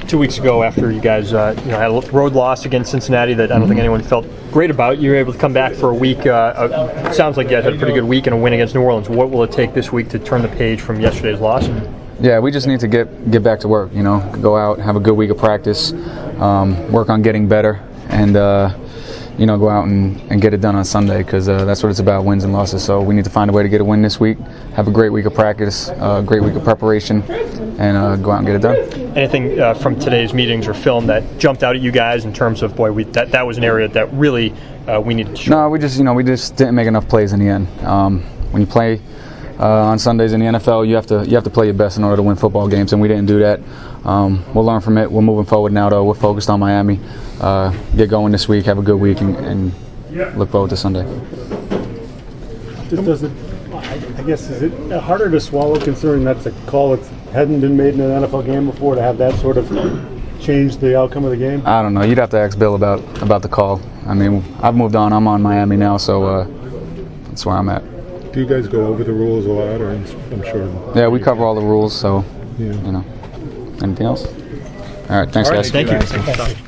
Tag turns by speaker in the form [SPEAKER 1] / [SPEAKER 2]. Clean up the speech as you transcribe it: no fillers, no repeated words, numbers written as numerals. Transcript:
[SPEAKER 1] 2 weeks ago after you guys had a road loss against Cincinnati that I don't think anyone felt great about. You were able to come back for a week. It sounds like you guys had a pretty good week and a win against New Orleans. What will it take this week to turn the page from yesterday's loss?
[SPEAKER 2] Yeah, we just need to get back to work. Go out, have a good week of practice, work on getting better, and go out and get it done on Sunday, because that's what it's about, wins and losses. So we need to find a way to get a win this week, have a great week of practice, a great week of preparation, and go out and get it done.
[SPEAKER 1] Anything from today's meetings or film that jumped out at you guys in terms of, that was an area that really we needed to show?
[SPEAKER 2] No, we just didn't make enough plays in the end. When you play on Sundays in the NFL, you have to play your best in order to win football games, and we didn't do that. We'll learn from it. We're moving forward now, though. We're focused on Miami. Get going this week, have a good week, and look forward to Sunday.
[SPEAKER 3] Is it harder to swallow, considering that's a call that hadn't been made in an NFL game before, to have that sort of change the outcome of the game?
[SPEAKER 2] I don't know. You'd have to ask Bill about the call. I mean, I've moved on. I'm on Miami now, so that's where I'm at.
[SPEAKER 3] Do you guys go over the rules a lot, or I'm sure?
[SPEAKER 2] Yeah, we cover all the rules, so,
[SPEAKER 3] yeah.
[SPEAKER 2] Anything else? All right, thanks, guys.
[SPEAKER 1] Thank you.